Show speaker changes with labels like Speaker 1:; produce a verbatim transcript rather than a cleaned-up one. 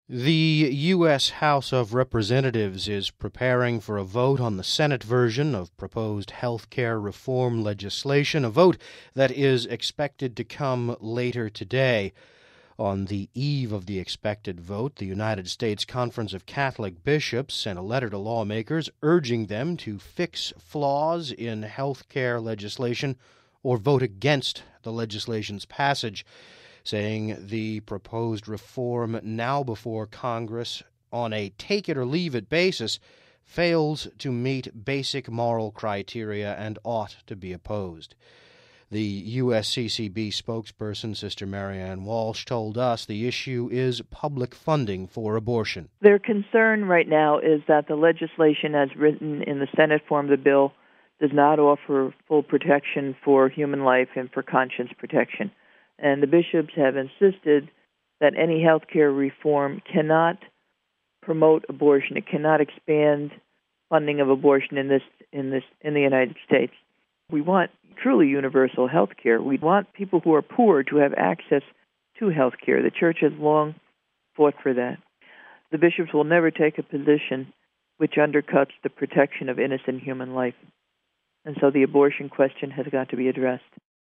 Speaker 1: The U S House of Representatives is preparing for a vote on the Senate version of proposed health care reform legislation, a vote that is expected to come later today. On the eve of the expected vote, the United States Conference of Catholic Bishops sent a letter to lawmakers urging them to fix flaws in health care legislation or vote against the legislation's passage, saying the proposed reform now before Congress on a take-it-or-leave-it basis fails to meet basic moral criteria and ought to be opposed. The U S C C B spokesperson, Sister Marianne Walsh, told us the issue is public funding for abortion.
Speaker 2: Their concern right now is that the legislation as written in the Senate form of the bill does not offer full protection for human life and for conscience protection. And the bishops have insisted that any health care reform cannot promote abortion. It cannot expand funding of abortion in this in this in the United States. We want truly universal health care. We want people who are poor to have access to health care. The Church has long fought for that. The bishops will never take a position which undercuts the protection of innocent human life. And so the abortion question has got to be addressed.